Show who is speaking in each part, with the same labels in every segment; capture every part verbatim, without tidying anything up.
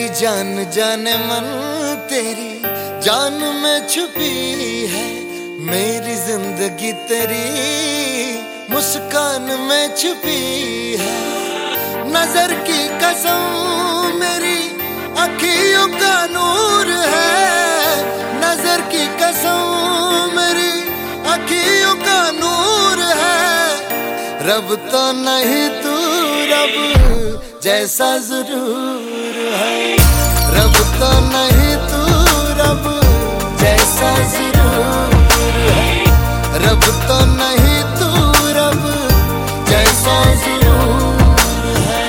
Speaker 1: जान जाने मन तेरी जान में छुपी है, मेरी जिंदगी तेरी मुस्कान में छुपी है। नजर की कसम मेरी अखियों का नूर है, नजर की कसम मेरी अखियों का नूर है। रब तो नहीं तू रब जैसा जरूर है, रब तो नहीं तू रब जैसा जरूर है, रब तो नहीं तू रब जैसा जरूर है।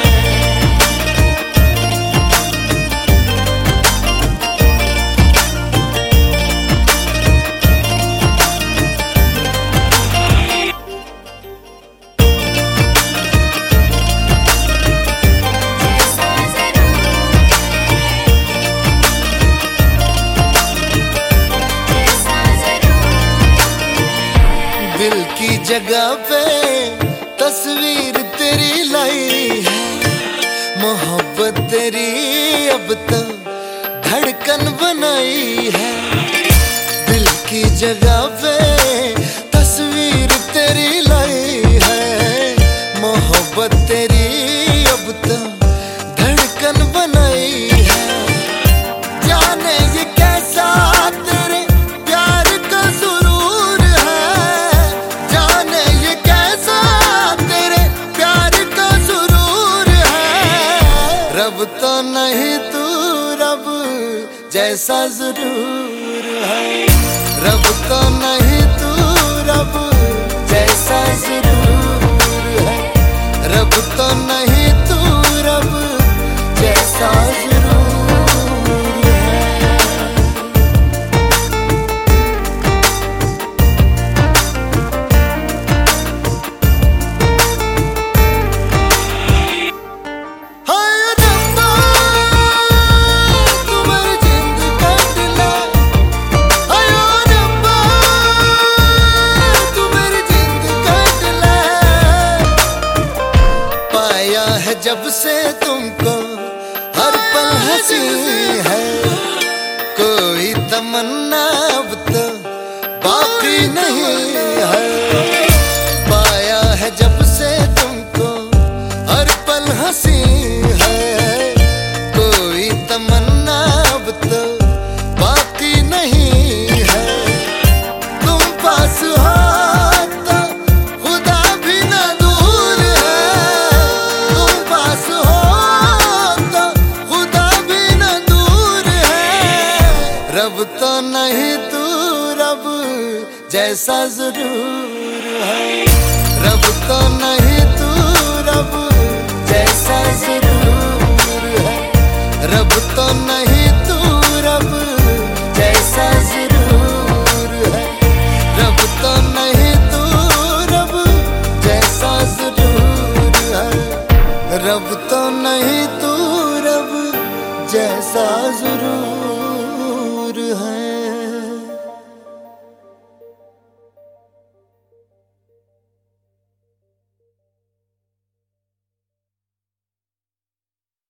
Speaker 1: दिल की जगह पे तस्वीर तेरी लाई है, मोहब्बत तेरी अब तो धड़कन बनाई है। दिल की जगह पे तस्वीर तेरी लाई है, मोहब्बत तेरी अब तो धड़कन बनाई है। जाने ये कैसा तेरे प्यार का सुरूर है, जाने ये कैसा तेरे प्यार का सुरूर है। रब तो नहीं तू रब जैसा जरूर है, रब तो नहीं तू रब जैसा जरूर है, रब तो नहीं तू रब जैसा जरूर है। हाय रब्बा तू मेरी जिंद काट ले, हाय रब्बा तू मेरी जिंद काट ले। पाया है जब से तुमको हर पल हंसी है, कोई तमन्ना अब तो बाकी नहीं है। पाया है जब से तुमको हर पल हंसी है, कोई तमन्ना अब तो बाकी नहीं है। तुम पास हो तो खुदा भी ना दूर है, तुम पास हो तो खुदा भी ना दूर है। रब तो नहीं तू रब जैसा जरूर है, रब तो नहीं तू रब जैसा जरूर है, रब तो नहीं तू रब जैसा जरूर है, रब तो नहीं तू रब जैसा जरूर है, रब तो नहीं तू रब जैसा जरूर